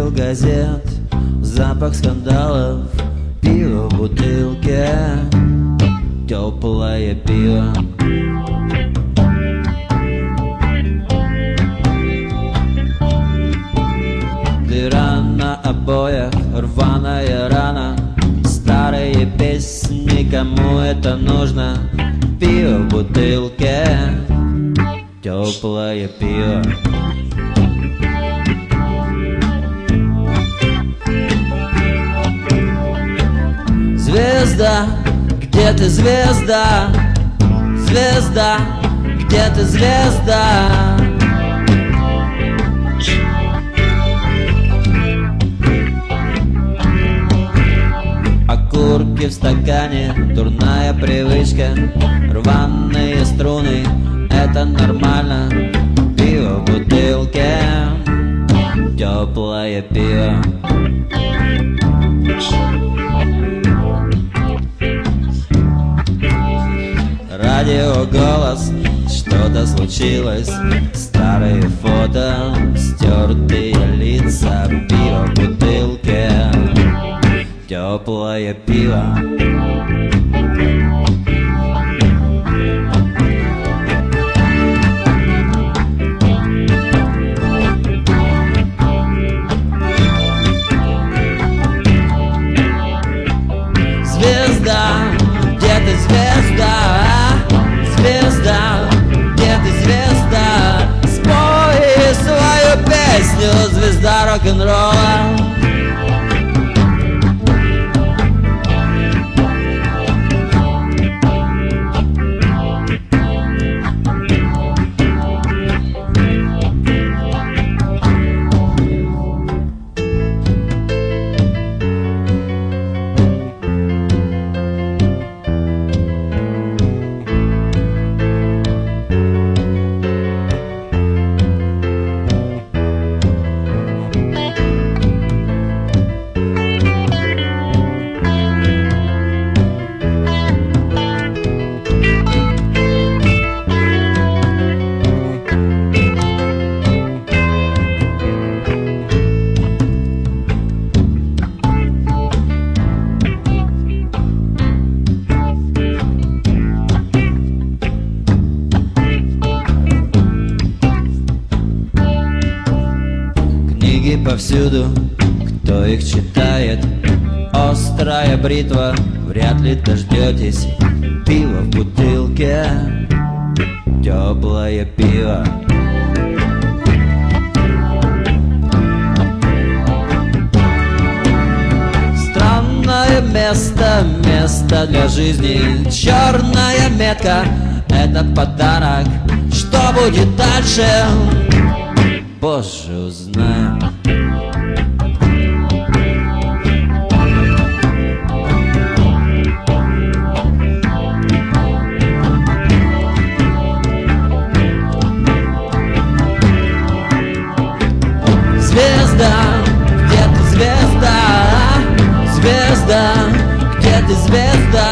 раздел газет, запах скандалов, пиво в бутылке, теплое пиво. Дыра на обоях, рваная рана, старые песни, кому это нужно? Пиво в бутылке, теплое пиво. Звезда, где ты, звезда? Звезда, где ты, звезда? Окурки в стакане, дурная привычка, рваные струны, это нормально. Пиво в бутылке, теплое пиво. Радио, голос, что-то случилось. Старые фото, стертые лица, пиво в бутылке, теплое пиво. Звезда, где ты, звезда? Звезда, где ты, звезда? Спой свою песню, звезда рок-н-ролла. Книги повсюду, кто их читает? Острая бритва, вряд ли дождетесь. Пиво в бутылке, теплое пиво. Странное место, место для жизни. Черная метка, это подарок. Что будет дальше? Позже узнаем. Звезда, где ты, звезда? Звезда, где ты, звезда?